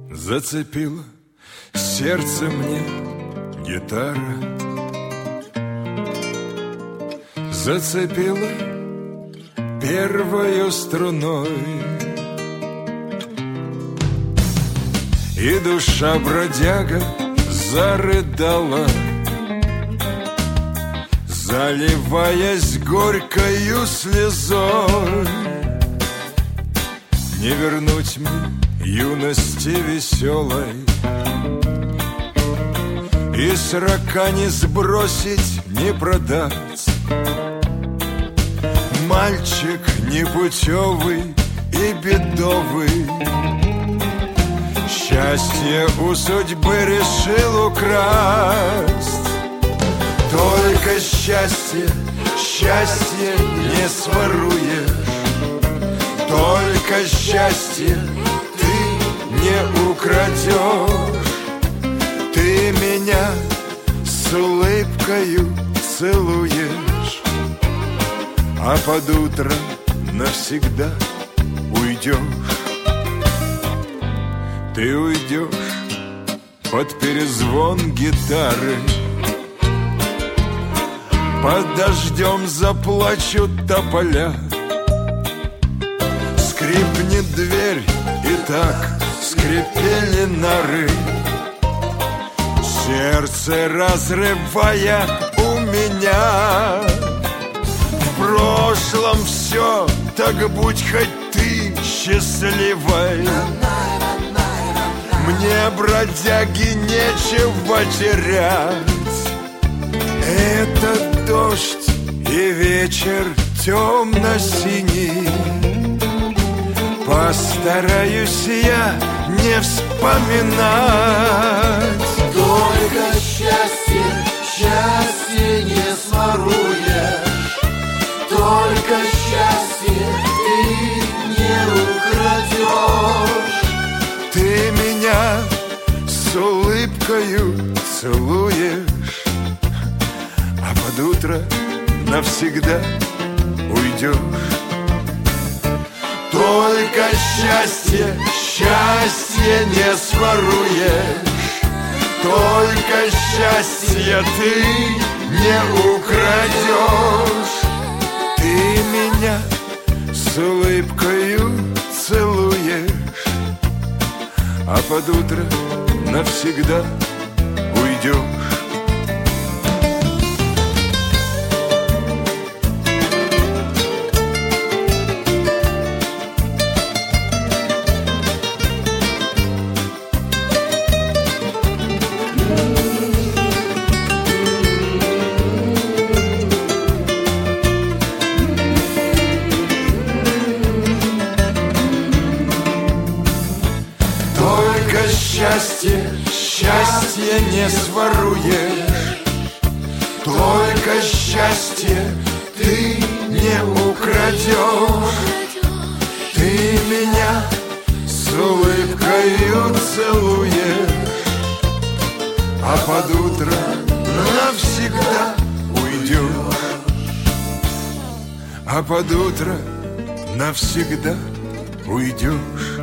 Зацепила сердце мне гитара, зацепила первою струной, и душа бродяга зарыдала, заливаясь горькою слезой. Не вернуть мне юности веселой, и с рока не сбросить, не продать. Мальчик непутевый и бедовый, счастье у судьбы решил украсть. Только счастье, счастье не своруешь, только счастье ты не украдешь. Ты меня с улыбкою целуешь, а под утро навсегда уйдешь. Ты уйдешь под перезвон гитары, под дождем заплачут тополя. Скрипнет дверь, и так скрипели нары, сердце разрывая у меня. В прошлом все, так будь хоть ты счастливой. Мне, бродяги, нечего терять. Это дождь и вечер темно-синий. Постараюсь я не вспоминать. Только счастье, счастье не своруешь, только счастье ты не украдешь. Ты меня с улыбкою целуешь, а под утро навсегда уйдешь. Только счастье, счастье не своруешь, только счастье ты не украдешь. Ты меня с улыбкою целуешь, а под утро навсегда уйдешь. Счастье, счастье не своруешь, только счастье ты не украдешь. Ты меня с улыбкою целуешь, а под утро навсегда уйдешь. А под утро навсегда уйдешь.